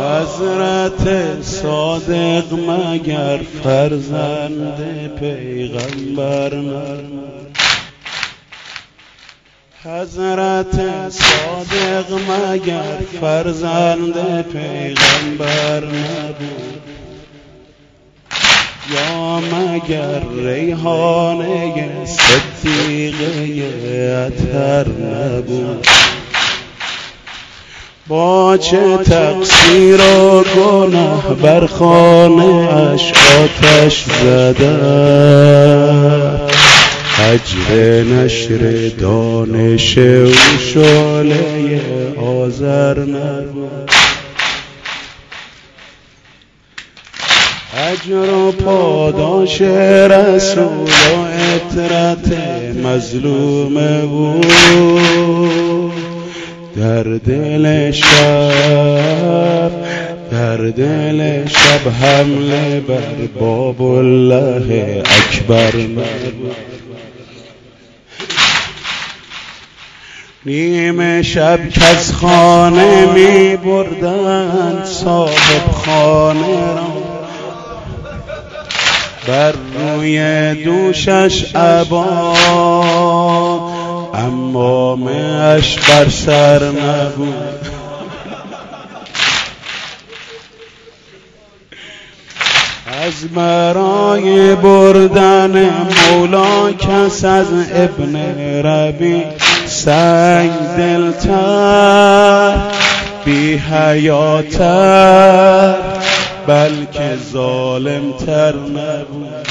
حضرت صادق مگر فرزند پیغمبر نبود؟ حضرت صادق مگر فرزند پیغمبر نبود؟ یا مگر ریحانه صدیقه اطهر نبود؟ با چه تقصیر و گناه بر خانه اش آتش زدن؟ اجر نشر دانش او شعله آذر نبود؟ اجر و پاداش رسول و عطرت مظلوم او در دل شب حمله بر باب الله اکبر نبود؟ نیم شب کز خانه می بردند صاحب خانه را، بر روی دوشش عبا عمامه‌اش بر سر نبود. از برای بردن مولا کس از ابن ربی سنگ دلتر بی حیاتر بلکه ظالمتر نبود.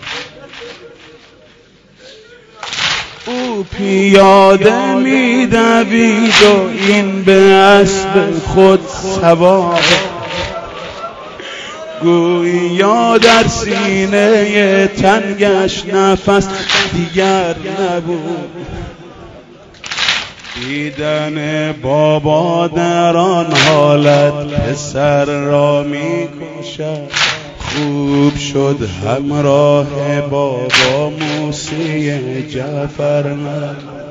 او پیاده می دوید و این به اسب خود سوار، گویا در سینه تنگش نفس دیگر نبود. دیدن بابا در آن حالت پسر را می کشد، خوب شد همراه بابا موسی جعفر نبود.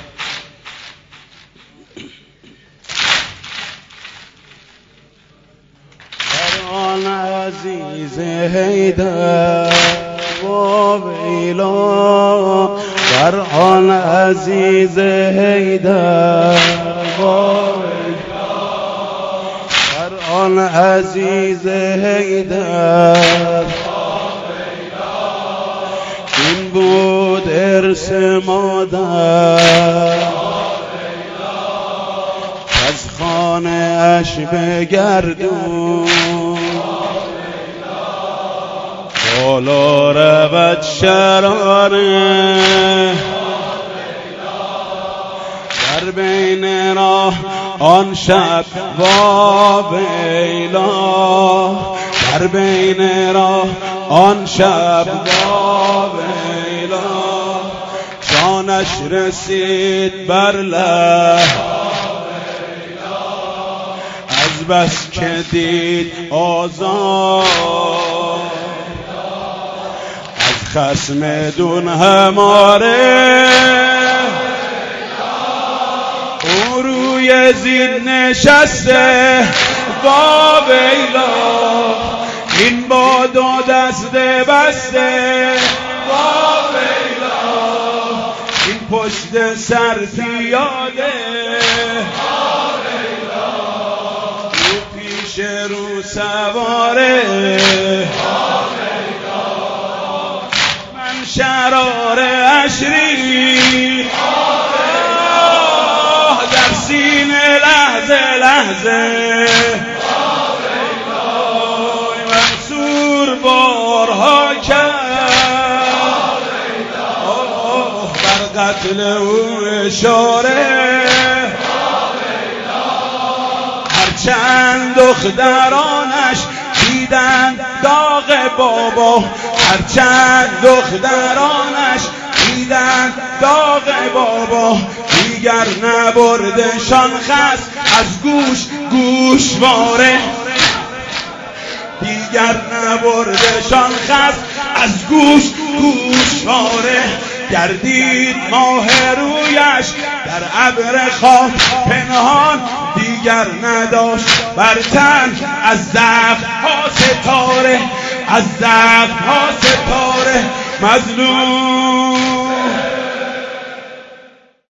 آن عزیز حیدر و ویلا، بر آن عزیز حیدر و ویلا، بر آن عزیز حیدر این بود ارث مادر، از خانه اش بگردون بالا رود شراره، در بین راه آن شب وا ویلا، در بین راه آن شب وا ویلا، جانش رسید بر لب از بس که دید آزار، خصم دون هماره او روی زین نشسته با ویلا، این با دو دست بسته با ویلا، این پشت سر پیاده با ویلا، او پیش رو سواره شرار عشری در سینه لحظه لحظه منصور بارها کرد بر قتل او اشاره، هرچند دخترانش دیدن داغ بابا، هرچند دخترانش دیدن داغ بابا، دیگر نبردشان خس از گوشواره، دیگر نبردشان خس از گوشواره، گردید ماه رویش در ابر خاک پنهان، دیگر نداشت بر تن از زخم‌ها ستاره، از زخم‌ها ستاره. مظلوم